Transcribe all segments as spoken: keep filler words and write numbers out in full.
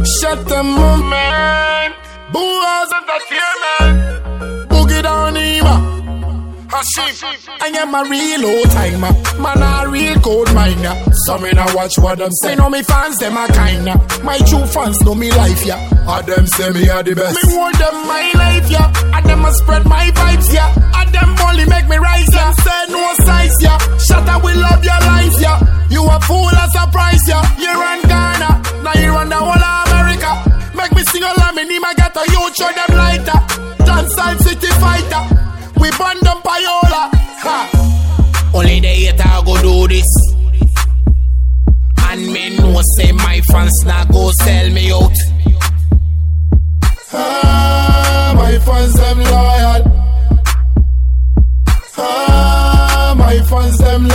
Shut them up, man. Boaz entertainment. Boogie down Eva. I am a real old timer, man a real cold miner. So me now watch what them say. Me know me fans them a kinda. My true fans know me life, yeah. And them say me are the best. Me want them my life, yeah. And them a spread my vibes, yeah. And them only make me rise, yeah. Say no size, yeah. Shut up, we love your life, yeah. You a fool as a price, yeah. You run Ghana, now you run the whole of America. Make me sing along, me need my ghetto, you show them lighter. Dancehall city fighter. We burn them payola. Ha. Only the hater go do this. And me know say my fans not go sell me out. Ah, my fans them loyal. Ah, my fans them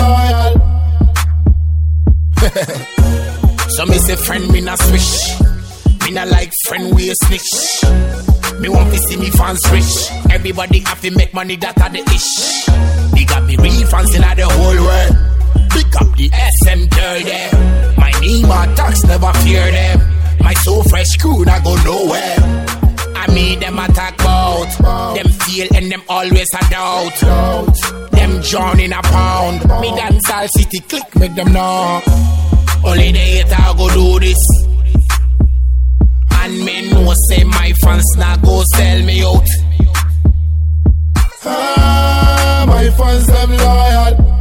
loyal. So me say friend me not swish. Me not like friend we a snitch. Me want to see me fans rich. Everybody have to make money, that are the ish. They got me real fans in the whole world. Pick up the S M girl there. My name or tax, never fear them. My so fresh crew not go nowhere. I mean them attack bout. Them feel and them always a doubt. Them drown in a pound. Me dance all city click, make them know. Only the hater go do this. And me know say my fans not go sell me out. Ah, my fans them loyal.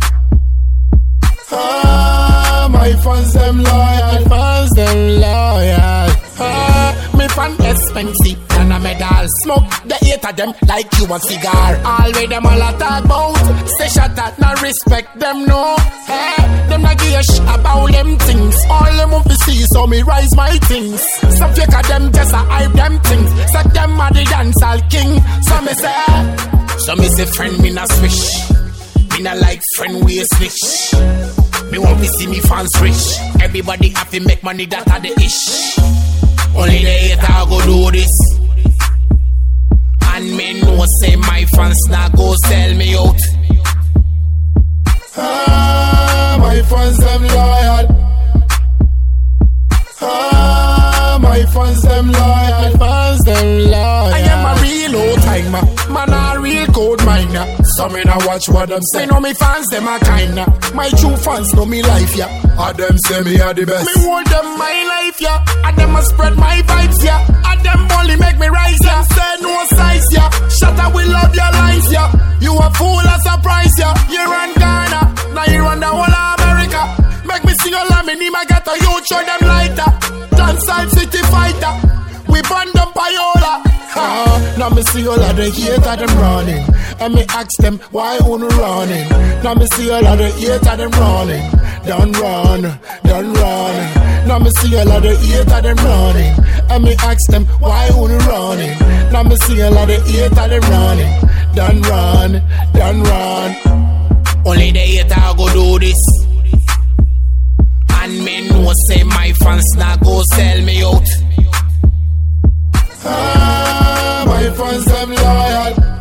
Ah, my fans them loyal. Fans them loyal. Ah, me fan expensive and a medal. Smoke the eight of them like you want cigar. All way them all attack bout. Say shut up, not respect them no. Hey, them not give a sh about them things. All them want to see so me rise my things. Some fake of them just a hype them things. Say them are the dancehall king. So me say, so me say friend me not swish. Me not like friend we a snitch. Me want to see me fans rich. Everybody have to make money, that are the ish. Only the hater go do this. And me know say my fans not go sell me out. Ah, my fans them loyal. Ah, my fans them loyal. Fans them loyal. I am a real old timer, man a real cold miner. So me now watch what them say. Me know me fans them a kinda. My true fans know me life, yeah. And them say me are the best. Me want them my life, yeah. And them a spread my vibes, yeah. And them only make me rise, yeah. Say no size, yeah. Shut up, we love your life, yeah. You a fool as a price, yeah. You run Ghana, now you run the whole of America. Make me sing along, me need my ghetto, you show them lighter. Dancehall city fighter. We burn them payola. Ah, now me see all of the hater them running. And me ask them why you running. Now me see all of the hater them running. Don't run, don't run. Now me see all of the hater them running. And me ask them why you running. Now me see all of the hater them running. Don't run, don't run. Only the hater go do this. And me know say my fans not go sell me out. Ah, my fans them loyal.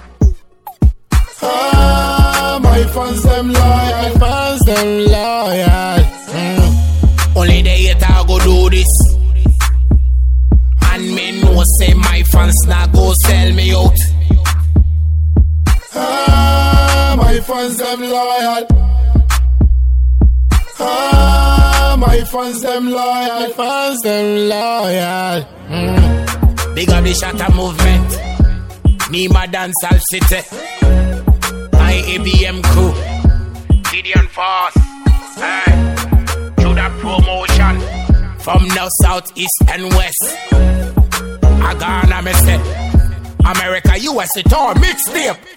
Ah, my fans them loyal. Fans them loyal. Mm. Only the hater go do this. And me know say my fans not go sell me out. Ah, my fans them loyal. Ah, my fans them loyal. Fans them loyal. Mm. Big up the Shatter movement. Nima Dancehall City. My A B M crew. Gideon Force. Hey. Through that promotion. From north, south, east, and west. I gonna me say America, U S A tour mixtape.